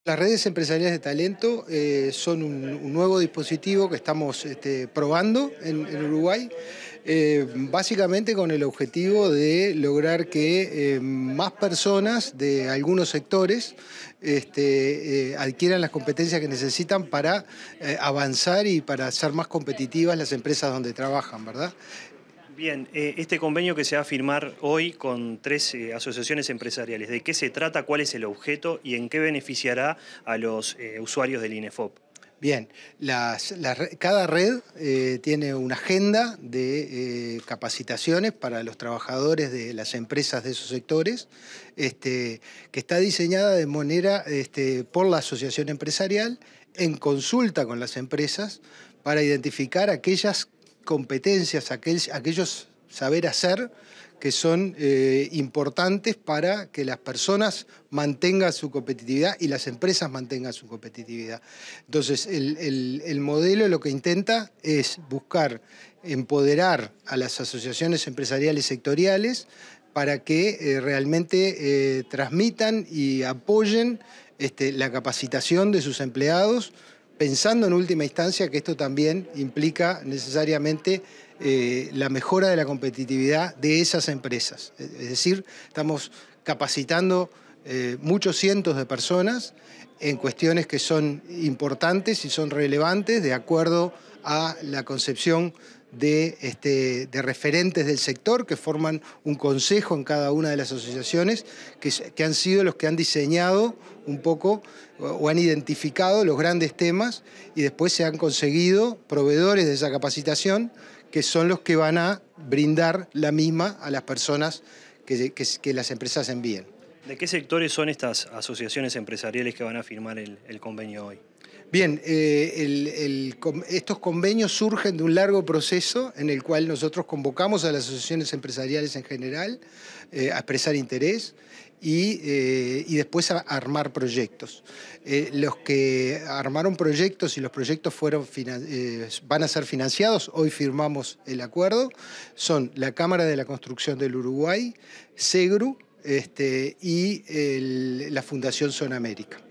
Las redes empresariales de talento son un nuevo dispositivo que estamos probando en Uruguay, básicamente con el objetivo de lograr que más personas de algunos sectores adquieran las competencias que necesitan para avanzar y para ser más competitivas las empresas donde trabajan, ¿verdad? Bien, este convenio que se va a firmar hoy con tres asociaciones empresariales, ¿de qué se trata, cuál es el objeto y en qué beneficiará a los usuarios del INEFOP? Bien, cada red tiene una agenda de capacitaciones para los trabajadores de las empresas de esos sectores, que está diseñada de manera por la asociación empresarial en consulta con las empresas para identificar aquellas competencias, aquellos saber hacer que son importantes para que las personas mantengan su competitividad y las empresas mantengan su competitividad. Entonces, el modelo lo que intenta es buscar empoderar a las asociaciones empresariales sectoriales para que realmente transmitan y apoyen la capacitación de sus empleados, pensando en última instancia que esto también implica necesariamente la mejora de la competitividad de esas empresas. Es decir, estamos capacitando muchos cientos de personas en cuestiones que son importantes y son relevantes de acuerdo a la concepción de referentes del sector que forman un consejo en cada una de las asociaciones que han sido los que han diseñado un poco o han identificado los grandes temas y después se han conseguido proveedores de esa capacitación que son los que van a brindar la misma a las personas que las empresas envíen. ¿De qué sectores son estas asociaciones empresariales que van a firmar el convenio hoy? Bien, estos convenios surgen de un largo proceso en el cual nosotros convocamos a las asociaciones empresariales en general a expresar interés y después a armar proyectos. Los que armaron proyectos y los proyectos van a ser financiados, hoy firmamos el acuerdo, son la Cámara de la Construcción del Uruguay, SEGRU y la Fundación Zona América.